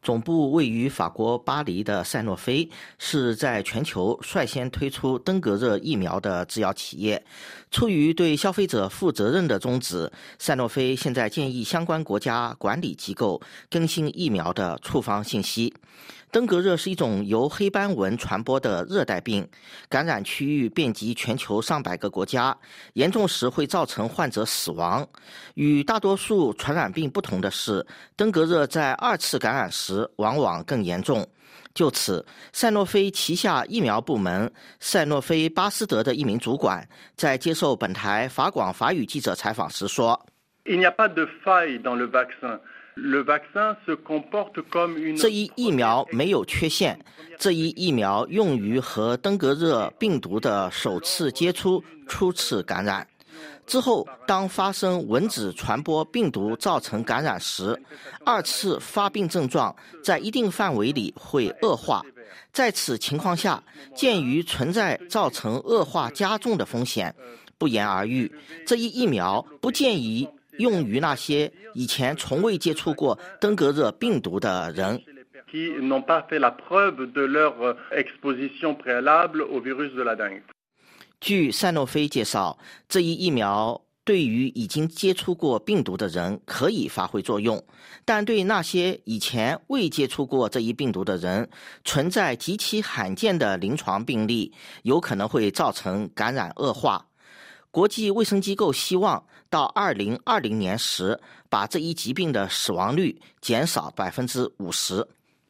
总部位于法国巴黎的赛诺菲是在全球率先推出登革热疫苗的制药企业。出于对消费者负责任的宗旨，赛诺菲现在建议相关国家管理机构更新疫苗的处方信息。登革热是一种由黑斑蚊传播的热带病，感染区域遍及全球上百个国家，严重时会造成患者死亡。与大多数传染病不同的是，登革热在2次感染时往往更严重。就此，赛诺菲旗下疫苗部门赛诺菲巴斯德的一名主管在接受本台法广法语记者采访时说：“这一疫苗没有缺陷，这一疫苗用于和登革热病毒的首次接触初次感染。之后，当发生蚊子传播病毒造成感染时，2次发病症状在一定范围里会恶化。在此情况下，鉴于存在造成恶化加重的风险，不言而喻，这一疫苗不建议用于那些以前从未接触过登革热病毒的人。”据赛诺菲介绍，这一疫苗对于已经接触过病毒的人可以发挥作用，但对那些以前未接触过这一病毒的人，存在极其罕见的临床病例，有可能会造成感染恶化。国际卫生机构希望到2020年时，把这一疾病的死亡率减少50%。